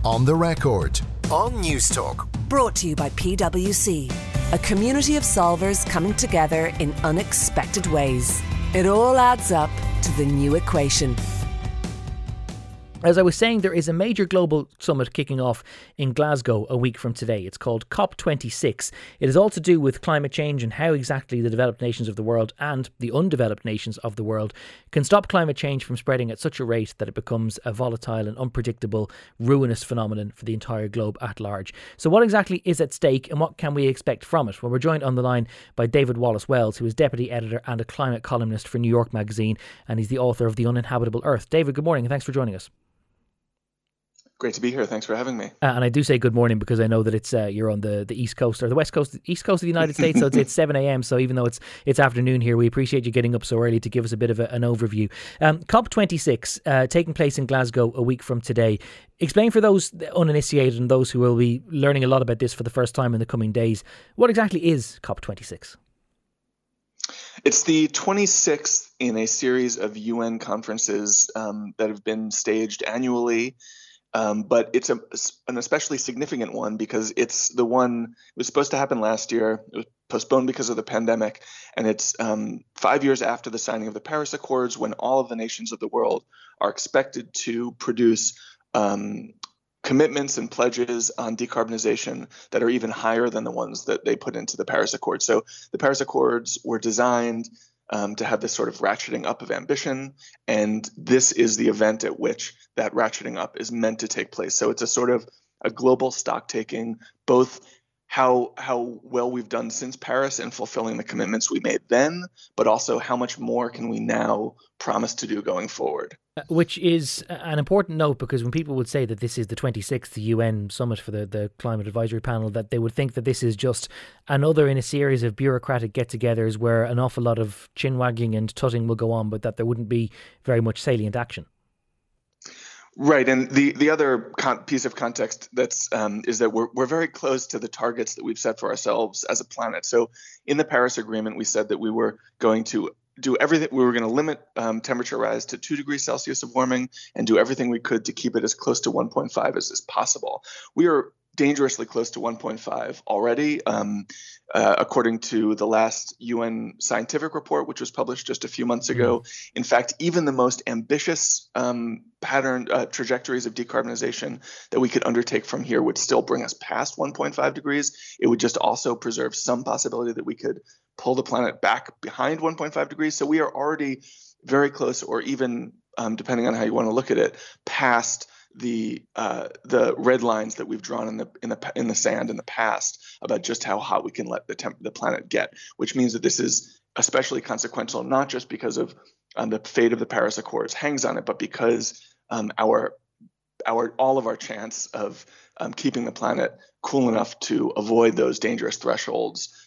On the Record on Newstalk. Brought to you by PwC, a community of solvers coming together in unexpected ways. It all adds up to the new equation. As I was saying, there is a major global summit kicking off in Glasgow a week from today. It's called COP26. It is all to do with climate change and how exactly the developed nations of the world and the undeveloped nations of the world can stop climate change from spreading at such a rate that it becomes a volatile and unpredictable, ruinous phenomenon for the entire globe at large. So what exactly is at stake and what can we expect from it? Well, we're joined on the line by David Wallace-Wells, who is Deputy Editor and a climate columnist for New York Magazine, and he's the author of The Uninhabitable Earth. David, good morning and thanks for joining us. Great to be here. Thanks for having me. And I do say good morning because I know that it's you're on the East Coast or the West Coast, East Coast of the United States. So it's 7 a.m. So even though it's afternoon here, we appreciate you getting up so early to give us a bit of an overview. COP26 taking place in Glasgow a week from today. Explain for those uninitiated and those who will be learning a lot about this for the first time in the coming days, what exactly is COP26? It's the 26th in a series of UN conferences that have been staged annually. But it's an especially significant one because it's the one, it was supposed to happen last year. It was postponed because of the pandemic. And it's 5 years after the signing of the Paris Accords, when all of the nations of the world are expected to produce commitments and pledges on decarbonization that are even higher than the ones that they put into the Paris Accords. So the Paris Accords were designed to have this sort of ratcheting up of ambition. And this is the event at which that ratcheting up is meant to take place. So it's a sort of a global stock taking, both how well we've done since Paris in fulfilling the commitments we made then, but also how much more can we now promise to do going forward. Which is an important note, because when people would say that this is the 26th UN summit for the Climate Advisory Panel, that they would think that this is just another in a series of bureaucratic get-togethers where an awful lot of chin-wagging and tutting will go on, but that there wouldn't be very much salient action. Right, and the other piece of context is that we're very close to the targets that we've set for ourselves as a planet. So in the Paris Agreement, we said that we were going to do everything. We were going to limit temperature rise to 2 degrees Celsius of warming and do everything we could to keep it as close to 1.5 as is possible. We are dangerously close to 1.5 already, according to the last UN scientific report, which was published just a few months ago. In fact, even the most ambitious trajectories of decarbonization that we could undertake from here would still bring us past 1.5 degrees. It would just also preserve some possibility that we could pull the planet back behind 1.5 degrees. So we are already very close, or even, depending on how you want to look at it, past the red lines that we've drawn in the sand in the past about just how hot we can let the planet get, which means that this is especially consequential, not just because of the fate of the Paris Accords hangs on it, but because all of our chance of keeping the planet cool enough to avoid those dangerous thresholds,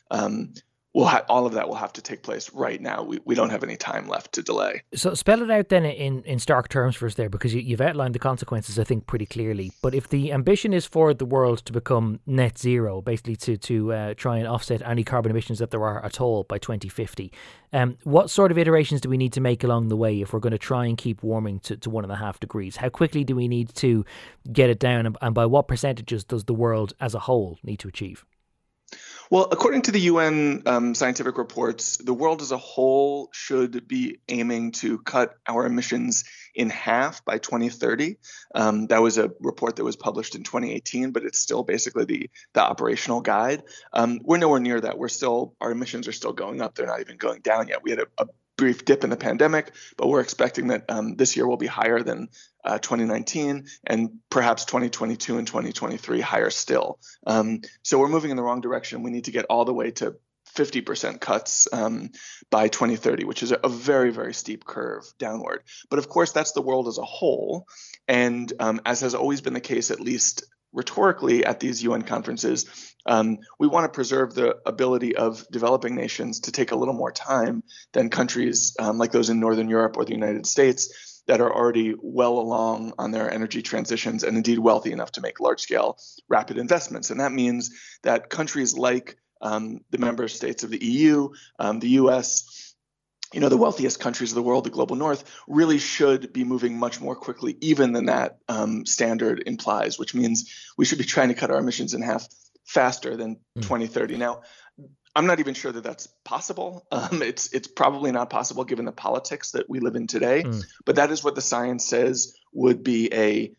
all of that will have to take place right now. We don't have any time left to delay. So spell it out then in stark terms for us there, because you've outlined the consequences, I think, pretty clearly. But if the ambition is for the world to become net zero, basically to try and offset any carbon emissions that there are at all by 2050, what sort of iterations do we need to make along the way if we're going to try and keep warming to 1.5 degrees? How quickly do we need to get it down, and by what percentages does the world as a whole need to achieve? Well, according to the UN scientific reports, the world as a whole should be aiming to cut our emissions in half by 2030. That was a report that was published in 2018, but it's still basically the operational guide. We're nowhere near that. Our emissions are still going up. They're not even going down yet. We had a brief dip in the pandemic, but we're expecting that this year will be higher than 2019, and perhaps 2022 and 2023 higher still. So we're moving in the wrong direction. We need to get all the way to 50% cuts by 2030, which is a very, very steep curve downward. But of course, that's the world as a whole. And as has always been the case, at least rhetorically at these UN conferences, we want to preserve the ability of developing nations to take a little more time than countries like those in Northern Europe or the United States that are already well along on their energy transitions and indeed wealthy enough to make large-scale rapid investments. And that means that countries like the member states of the EU, the US, the wealthiest countries of the world, the global north, really should be moving much more quickly, even than that standard implies, which means we should be trying to cut our emissions in half faster than 2030. Now, I'm not even sure that that's possible. It's probably not possible given the politics that we live in today. But that is what the science says would be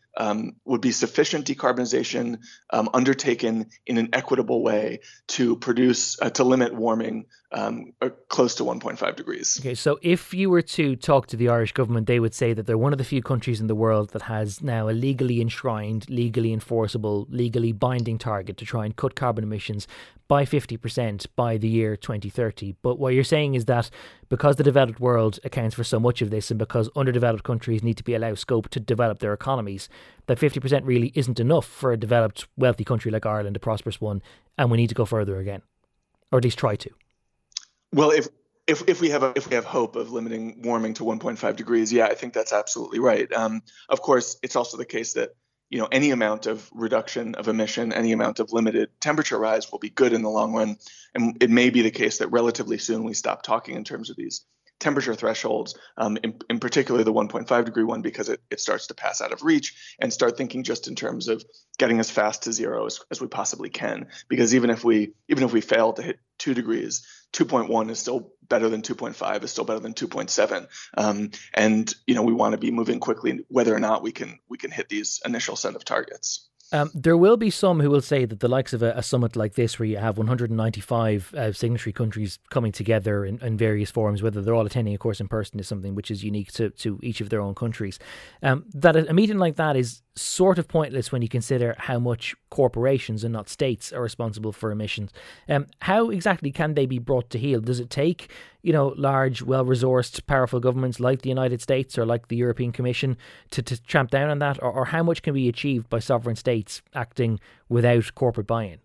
sufficient decarbonization undertaken in an equitable way to produce to limit warming close to 1.5 degrees. Okay, so if you were to talk to the Irish government, they would say that they're one of the few countries in the world that has now a legally enshrined, legally enforceable, legally binding target to try and cut carbon emissions by 50% by the year 2030. But what you're saying is that because the developed world accounts for so much of this, and because underdeveloped countries need to be allowed scope to develop their economies, that 50% really isn't enough for a developed, wealthy country like Ireland, a prosperous one, and we need to go further again, or at least try to. Well, if we have hope of limiting warming to 1.5 degrees, yeah, I think that's absolutely right. Of course, it's also the case that any amount of reduction of emission, any amount of limited temperature rise will be good in the long run. And it may be the case that relatively soon we stop talking in terms of these temperature thresholds, in particular the 1.5 degree one, because it starts to pass out of reach, and start thinking just in terms of getting as fast to zero as we possibly can. Because even if we fail to hit 2 degrees, 2.1 is still better than 2.5, is still better than 2.7. And we want to be moving quickly, whether or not we can hit these initial set of targets. There will be some who will say that the likes of a summit like this, where you have 195 signatory countries coming together in various forums, whether they're all attending, of course, in person, is something which is unique to each of their own countries. That a meeting like that is sort of pointless when you consider how much corporations and not states are responsible for emissions. How exactly can they be brought to heel? Does it take large, well-resourced, powerful governments like the United States or like the European Commission to tramp down on that? Or how much can be achieved by sovereign states acting without corporate buy-in?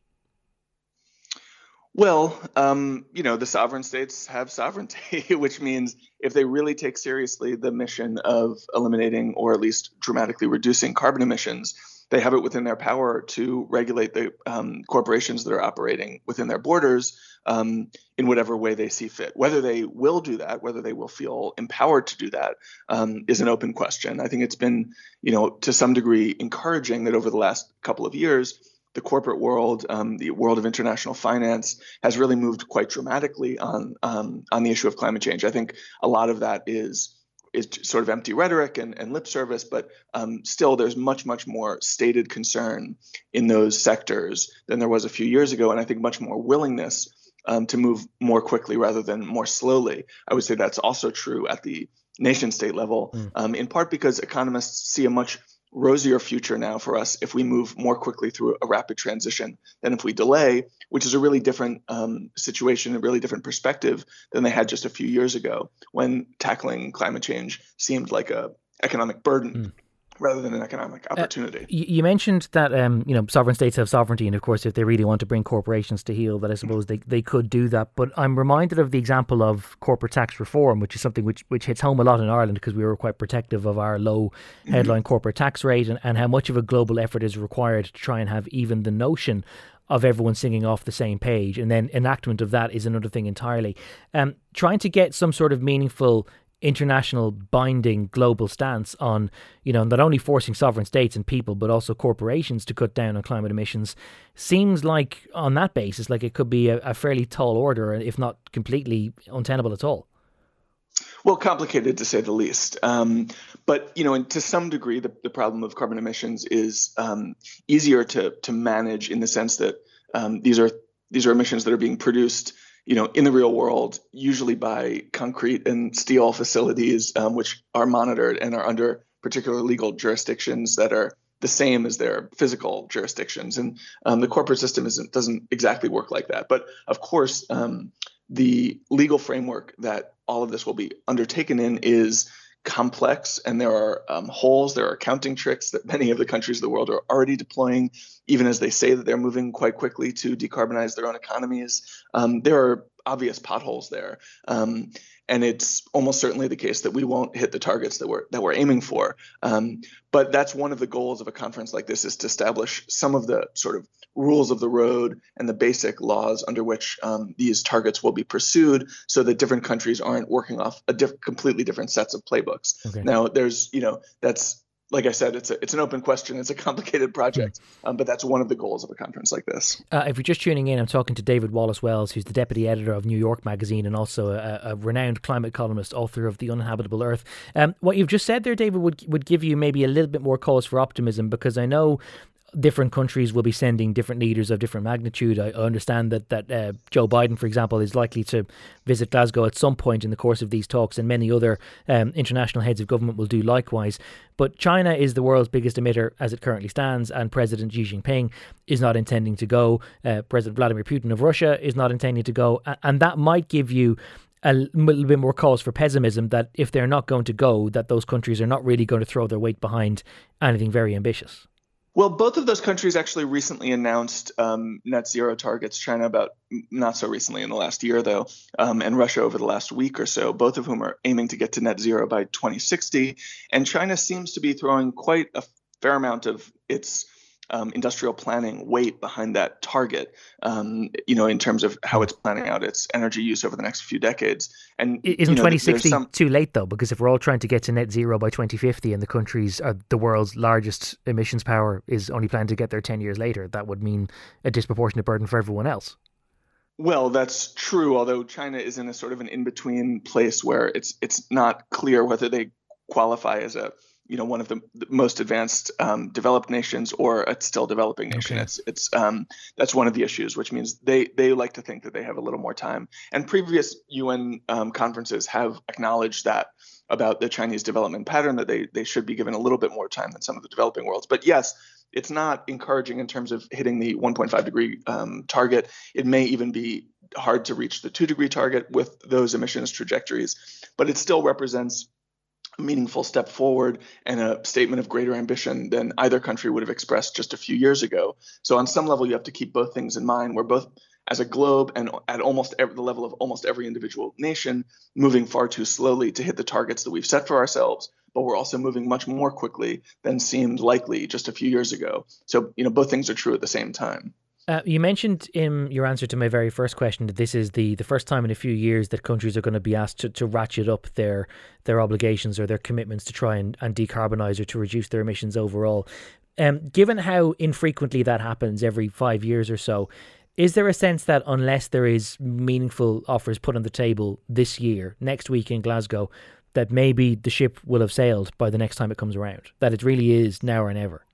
Well, the sovereign states have sovereignty, which means if they really take seriously the mission of eliminating or at least dramatically reducing carbon emissions, they have it within their power to regulate the corporations that are operating within their borders in whatever way they see fit. Whether they will do that, whether they will feel empowered to do that, is an open question. I think it's been, to some degree encouraging that over the last couple of years, the corporate world, the world of international finance, has really moved quite dramatically on the issue of climate change. I think a lot of that is sort of empty rhetoric and lip service, but still there's much, much more stated concern in those sectors than there was a few years ago, and I think much more willingness to move more quickly rather than more slowly. I would say that's also true at the nation state level, in part because economists see a much rosier future now for us if we move more quickly through a rapid transition than if we delay, which is a really different situation, a really different perspective than they had just a few years ago when tackling climate change seemed like a economic burden rather than an economic opportunity. You mentioned that sovereign states have sovereignty, and of course if they really want to bring corporations to heel, that I suppose they could do that. But I'm reminded of the example of corporate tax reform, which is something which hits home a lot in Ireland because we were quite protective of our low headline corporate tax rate, and how much of a global effort is required to try and have even the notion of everyone singing off the same page, and then enactment of that is another thing entirely. Trying to get some sort of meaningful international binding global stance on, not only forcing sovereign states and people, but also corporations to cut down on climate emissions seems like, on that basis, like it could be a fairly tall order, if not completely untenable at all. Well, complicated to say the least. But, to some degree, the problem of carbon emissions is easier to manage in the sense that these are emissions that are being produced in the real world, usually by concrete and steel facilities, which are monitored and are under particular legal jurisdictions that are the same as their physical jurisdictions. And the corporate system doesn't exactly work like that. But of course, the legal framework that all of this will be undertaken in is complex, and there are holes, there are accounting tricks that many of the countries of the world are already deploying, even as they say that they're moving quite quickly to decarbonize their own economies. There are obvious potholes there. And it's almost certainly the case that we won't hit the targets that we're aiming for. But that's one of the goals of a conference like this, is to establish some of the sort of rules of the road and the basic laws under which these targets will be pursued, so that different countries aren't working off completely different sets of playbooks. Okay. Now, there's, that's, like I said, it's an open question. It's a complicated project, but that's one of the goals of a conference like this. If you're just tuning in, I'm talking to David Wallace-Wells, who's the deputy editor of New York Magazine and also a renowned climate columnist, author of The Uninhabitable Earth. What you've just said there, David, would give you maybe a little bit more cause for optimism, because I know different countries will be sending different leaders of different magnitude. I understand that Joe Biden, for example, is likely to visit Glasgow at some point in the course of these talks, and many other international heads of government will do likewise. But China is the world's biggest emitter as it currently stands, and President Xi Jinping is not intending to go. President Vladimir Putin of Russia is not intending to go. And that might give you a little bit more cause for pessimism that if they're not going to go, that those countries are not really going to throw their weight behind anything very ambitious. Well, both of those countries actually recently announced net zero targets. China about not so recently, in the last year, though, and Russia over the last week or so, both of whom are aiming to get to net zero by 2060. And China seems to be throwing quite a fair amount of its industrial planning weight behind that target, in terms of how it's planning out its energy use over the next few decades. And isn't 2060 too late, though? Because if we're all trying to get to net zero by 2050 and the countries are the world's largest emissions power is only planning to get there 10 years later, that would mean a disproportionate burden for everyone else. Well, that's true, although China is in a sort of an in-between place where it's not clear whether they qualify as one of the most advanced developed nations or a still developing nation. Okay. It's that's one of the issues, which means they like to think that they have a little more time. And previous UN conferences have acknowledged that about the Chinese development pattern, that they should be given a little bit more time than some of the developing worlds. But yes, it's not encouraging in terms of hitting the 1.5 degree target. It may even be hard to reach the 2 degree target with those emissions trajectories, but it still represents a meaningful step forward and a statement of greater ambition than either country would have expressed just a few years ago. So on some level, you have to keep both things in mind. We're both, as a globe and at the level of almost every individual nation, moving far too slowly to hit the targets that we've set for ourselves, but we're also moving much more quickly than seemed likely just a few years ago. So, both things are true at the same time. You mentioned in your answer to my very first question that this is the first time in a few years that countries are going to be asked to ratchet up their obligations or their commitments to try and decarbonise or to reduce their emissions overall. Given how infrequently that happens every 5 years or so, is there a sense that unless there is meaningful offers put on the table this year, next week in Glasgow, that maybe the ship will have sailed by the next time it comes around, that it really is now or never?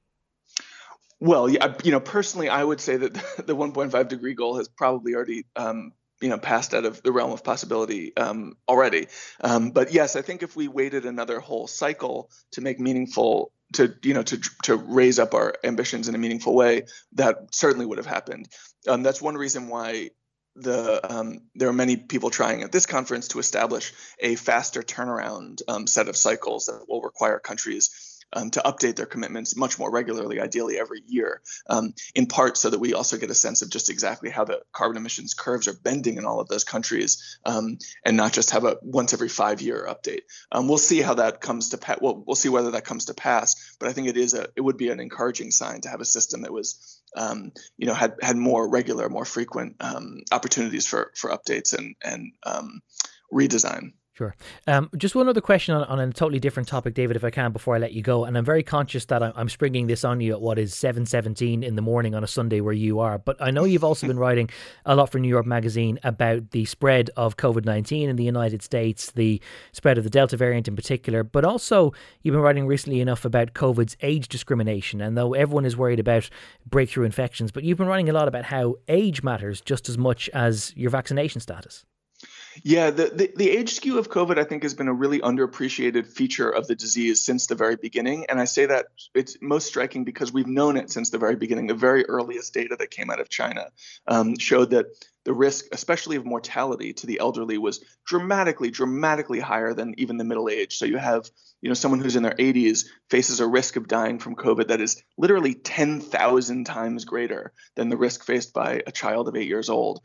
Well, yeah, personally, I would say that the 1.5 degree goal has probably already, passed out of the realm of possibility already. But yes, I think if we waited another whole cycle to make meaningful, to raise up our ambitions in a meaningful way, that certainly would have happened. That's one reason why there are many people trying at this conference to establish a faster turnaround set of cycles that will require countries to update their commitments much more regularly, ideally every year, in part so that we also get a sense of just exactly how the carbon emissions curves are bending in all of those countries, and not just have a once every 5 year update. We'll see how that comes to pass. We'll see whether that comes to pass, but I think it would be an encouraging sign to have a system that was had more regular, more frequent opportunities for updates and redesign. Sure. Just one other question on a totally different topic, David, if I can, before I let you go. And I'm very conscious that I'm springing this on you at what is 7:17 in the morning on a Sunday where you are. But I know you've also been writing a lot for New York Magazine about the spread of COVID-19 in the United States, the spread of the Delta variant in particular. But also you've been writing recently enough about COVID's age discrimination. And though everyone is worried about breakthrough infections, but you've been writing a lot about how age matters just as much as your vaccination status. Yeah, the age skew of COVID, I think, has been a really underappreciated feature of the disease since the very beginning. And I say that it's most striking because we've known it since the very beginning. The very earliest data that came out of China showed that the risk, especially of mortality to the elderly, was dramatically higher than even the middle age. So you have, someone who's in their 80s faces a risk of dying from COVID that is literally 10,000 times greater than the risk faced by a child of 8 years old.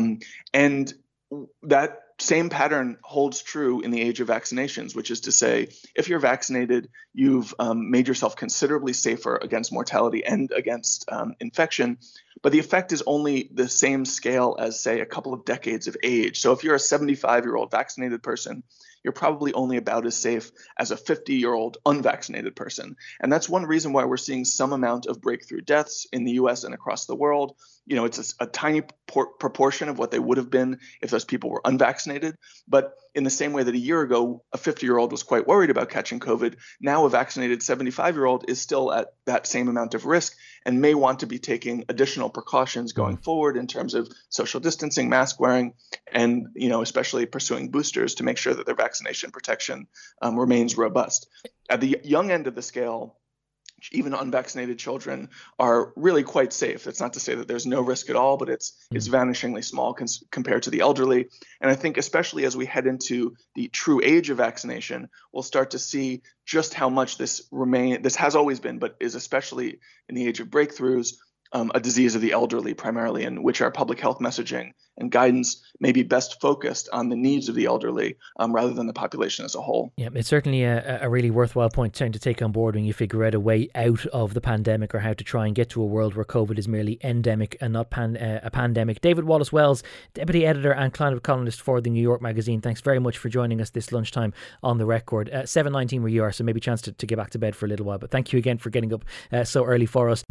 And that same pattern holds true in the age of vaccinations, which is to say, if you're vaccinated, you've made yourself considerably safer against mortality and against infection. But the effect is only the same scale as, say, a couple of decades of age. So if you're a 75-year-old vaccinated person, you're probably only about as safe as a 50-year-old unvaccinated person. And that's one reason why we're seeing some amount of breakthrough deaths in the US and across the world. It's a tiny proportion of what they would have been if those people were unvaccinated. But in the same way that a year ago, a 50-year-old was quite worried about catching COVID, now a vaccinated 75-year-old is still at that same amount of risk and may want to be taking additional precautions going forward in terms of social distancing, mask wearing, and especially pursuing boosters to make sure that their vaccination protection remains robust. At the young end of the scale, even unvaccinated children are really quite safe. That's not to say that there's no risk at all, but it's vanishingly small compared to the elderly. And I think especially as we head into the true age of vaccination, we'll start to see just how much this has always been, but is especially in the age of breakthroughs, a disease of the elderly primarily, in which our public health messaging and guidance may be best focused on the needs of the elderly rather than the population as a whole. Yeah, it's certainly a really worthwhile point to take on board when you figure out a way out of the pandemic, or how to try and get to a world where COVID is merely endemic and not a pandemic. David Wallace-Wells, Deputy Editor and climate columnist for the New York Magazine, thanks very much for joining us this lunchtime on The Record. 7:19 where you are, so maybe a chance to get back to bed for a little while, but thank you again for getting up so early for us.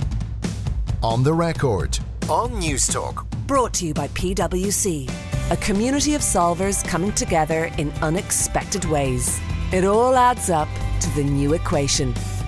On The Record on News Talk. Brought to you by PwC, a community of solvers coming together in unexpected ways. It all adds up to the new equation.